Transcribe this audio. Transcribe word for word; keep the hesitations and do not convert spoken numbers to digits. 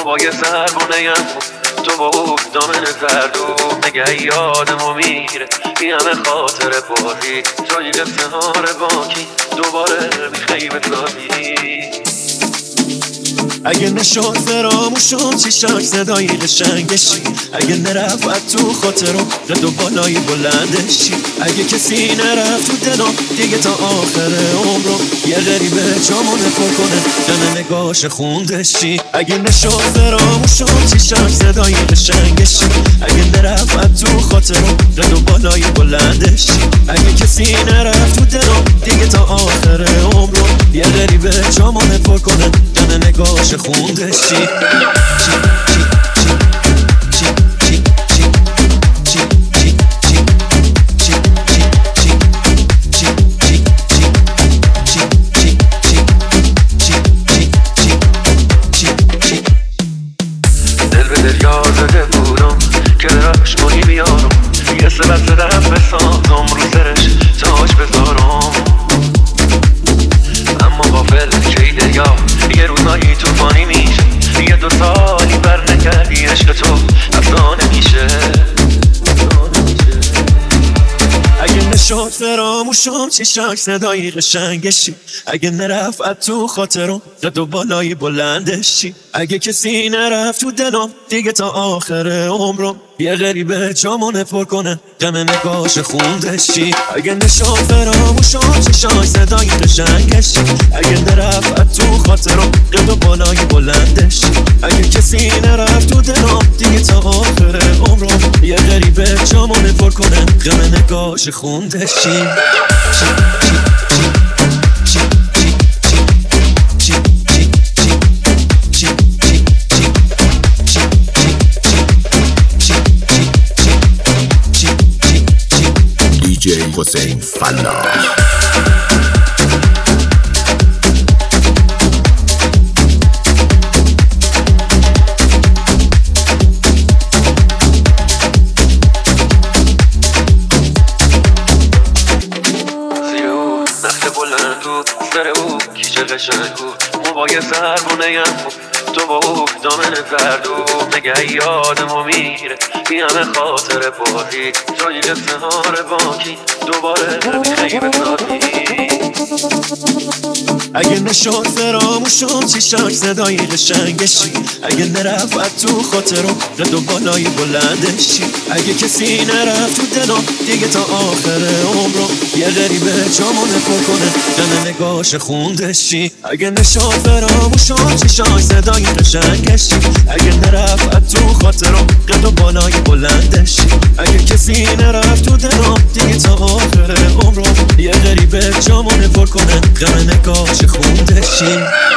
موبای سربونه‌یم تو با او دامن زرد و نگه یادمو میره این همه خاطر بازی توی سهار باکی دوباره میخوایی بسازی. اگه نشد فراموشم چیشاک صدایی قشنگشی، اگه نرفت تو خاطرم رد و بالای بلندشی، اگه کسی نرفت تو دلم دیگه تا آخر عمرم یه غریبه جامونه پر کنه دم نگاش خوندشی. اگه نشد فراموشم چیشاک صدایی قشنگشی، اگه نرفت تو خاطرم رد و بالای بلندشی، اگه کسی نرفت تو دلم دیگه تا آخر عمرم یه غریبه جامونه پر کنه دم نگاش خوندشی. دل به دریا زده بودم که درش ماهی بیارم یه سبت زدم بسازم رو سرش تاج بذارم، اما غافل که ای دریا یه روزایی توفانی میشه یه دو سالی بر نکردی عشق تو افسانه میشه. اگه نشد فراموشم چیشاک صدایی قشنگشی، اگه نرفت تو خاطرم رد و بالای بلندشی، اگه کسی نرفت تو دلم دیگه تا آخر عمرم یه غریبه جامونه پر کنه دم نگاش خوندشی. اگه نشد فراموشم چیشاک صدایی قشنگشی، اگه نرفت تو خاطرم رد و بالای بلندشی، اگه کسی نرفت تو دلم دیگه تا آخر عمرم یه غریبه جامونه پر کنه دم نگاش خوندشی. دی جی حسین فلاح. سر او کیچه قشنگ بود موبای سربونه‌یم تو با او دامن زرد و نگه یادمو میره این همه خاطر بازی توی سهار باکی دوباره میخوایی بسازی. اگه نشد فراموشم چیشاک صدایی قشنگشی، اگه نرفت تو خاطرم رد و بالای بلندشی، اگه کسی نرفت تو دلم دیگه تا آخر عمرم یه غریبه جامونه پر کنه دم نگاش خوندشی. اگه نشد فراموشم چیشاک صدایی قشنگشی، اگه نرفت تو خاطرم رد و بالای بلندشی، اگه کسی نرفت تو دلم دیگه تا آخر عمرم یه غریبه جامونه پر کنه دم نگاش خوندشی.